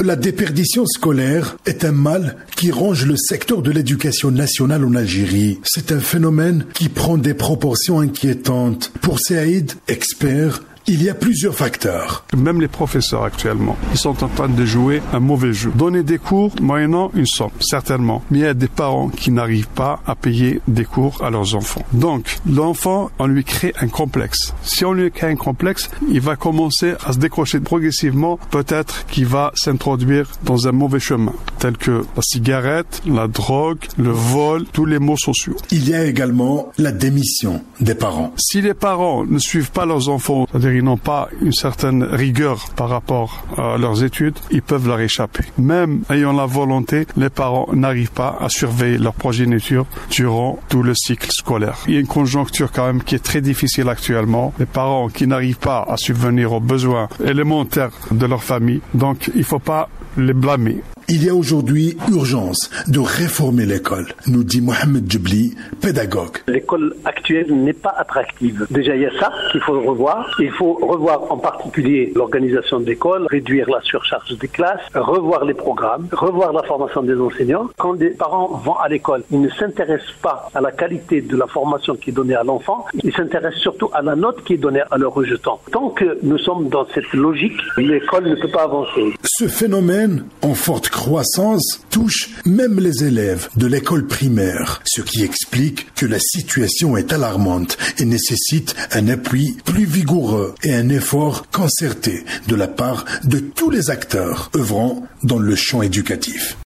La déperdition scolaire est un mal qui ronge le secteur de l'éducation nationale en Algérie. C'est un phénomène qui prend des proportions inquiétantes. Pour Saïd, expert, il y a plusieurs facteurs. Même les professeurs actuellement, ils sont en train de jouer un mauvais jeu. Donner des cours moyennant une somme, certainement. Mais il y a des parents qui n'arrivent pas à payer des cours à leurs enfants. Donc, l'enfant, on lui crée un complexe. Si on lui crée un complexe, il va commencer à se décrocher progressivement. Peut-être qu'il va s'introduire dans un mauvais chemin, tel que la cigarette, la drogue, le vol, tous les maux sociaux. Il y a également la démission des parents. Si les parents ne suivent pas leurs enfants, c'est-à-dire ils n'ont pas une certaine rigueur par rapport à leurs études, ils peuvent leur échapper. Même ayant la volonté, les parents n'arrivent pas à surveiller leur progéniture durant tout le cycle scolaire. Il y a une conjoncture quand même qui est très difficile actuellement. Les parents qui n'arrivent pas à subvenir aux besoins élémentaires de leur famille, donc il ne faut pas les blâmer. Il y a aujourd'hui urgence de réformer l'école, nous dit Mohamed Djebli, pédagogue. L'école actuelle n'est pas attractive. Déjà, il y a ça qu'il faut revoir. Il faut revoir en particulier l'organisation de l'école, réduire la surcharge des classes, revoir les programmes, revoir la formation des enseignants. Quand des parents vont à l'école, ils ne s'intéressent pas à la qualité de la formation qui est donnée à l'enfant, ils s'intéressent surtout à la note qui est donnée à leur rejetant. Tant que nous sommes dans cette logique, l'école ne peut pas avancer. Ce phénomène, en forte croissance, touche même les élèves de l'école primaire, ce qui explique que la situation est alarmante et nécessite un appui plus vigoureux et un effort concerté de la part de tous les acteurs œuvrant dans le champ éducatif.